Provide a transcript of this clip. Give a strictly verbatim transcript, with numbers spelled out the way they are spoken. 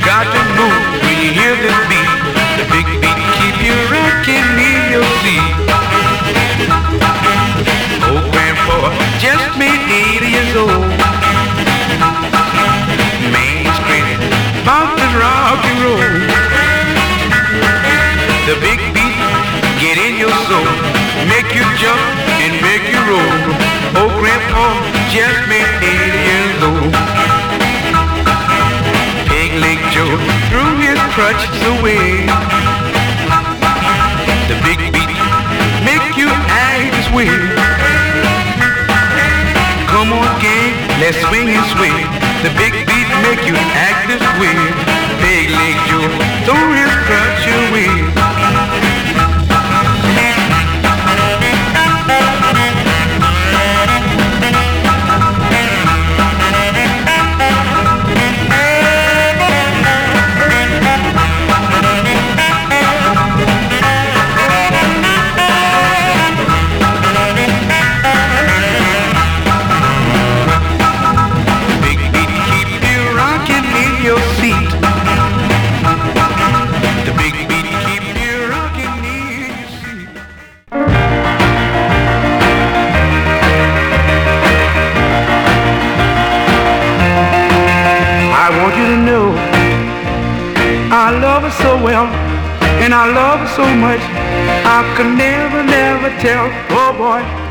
got to move when you hear this beat. The big beat keep you rocking in your seat. Old grandpa just made eighty years old. Man, he's crazy about this rock and roll. The big beat get in your soul, make you jump and make you roll. Old grandpa just made eighty years old. Peg leg Joe threw his crutches away. The big beat make you act this way. Come on, gang, let's swing and sway. The big beat make you act this way. Peg leg Joe threw his crutch away. So well, and I love her so much, I could never, never tell. Oh boy,